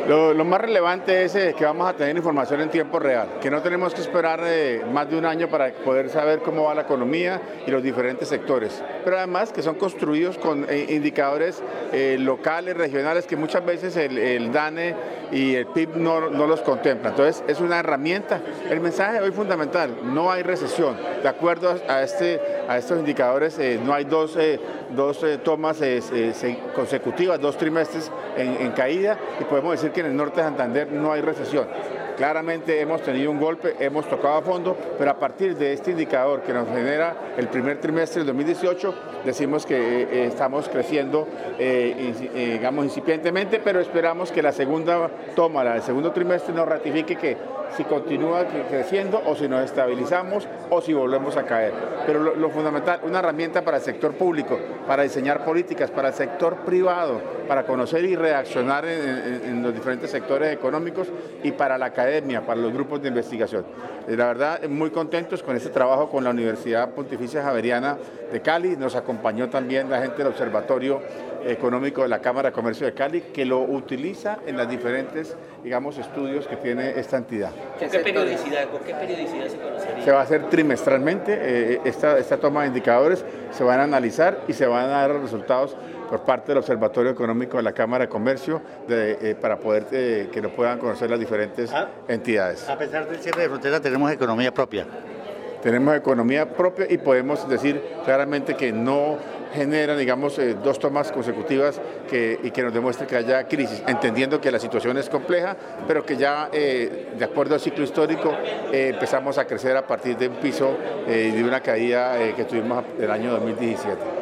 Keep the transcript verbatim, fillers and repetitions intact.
Lo, lo más relevante es eh, que vamos a tener información en tiempo real, que no tenemos que esperar eh, más de un año para poder saber cómo va la economía y los diferentes sectores, pero además que son construidos con eh, indicadores eh, locales, regionales, que muchas veces el, el DANE y el P I B no, no los contemplan. Entonces es una herramienta. El mensaje hoy fundamental: no hay recesión. De acuerdo a, este, a estos indicadores, eh, no hay dos, eh, dos eh, tomas eh, eh, consecutivas, dos trimestres en, en caída, y podemos decir que en el norte de Santander no hay recesión. Claramente hemos tenido un golpe, hemos tocado a fondo, pero a partir de este indicador que nos genera el primer trimestre del dos mil dieciocho, decimos que eh, estamos creciendo, eh, eh, digamos, incipientemente, pero esperamos que la segunda toma, la del segundo trimestre, nos ratifique que si continúa creciendo o si nos estabilizamos o si volvemos a caer. Pero lo, lo fundamental, una herramienta para el sector público, para diseñar políticas, para el sector privado, para conocer y reaccionar en, en, en los diferentes sectores económicos, y para la academia, para los grupos de investigación. La verdad, muy contentos con este trabajo con la Universidad Pontificia Javeriana de Cali. Nos acompañó también la gente del Observatorio Económico de la Cámara de Comercio de Cali, que lo utiliza en los diferentes, digamos, estudios que tiene esta entidad. ¿Con qué periodicidad, ¿Con qué periodicidad se conocería? Se va a hacer trimestralmente, eh, esta, esta toma de indicadores se van a analizar y se van a dar los resultados por parte del Observatorio Económico de la Cámara de Comercio de, eh, para poder eh, que lo puedan conocer las diferentes ah, entidades. A pesar del cierre de fronteras, tenemos economía propia. Tenemos economía propia y podemos decir claramente que no generan, digamos, eh, dos tomas consecutivas que, y que nos demuestre que haya crisis, entendiendo que la situación es compleja, pero que ya, eh, de acuerdo al ciclo histórico, eh, empezamos a crecer a partir de un piso y eh, de una caída eh, que tuvimos el año dos mil diecisiete.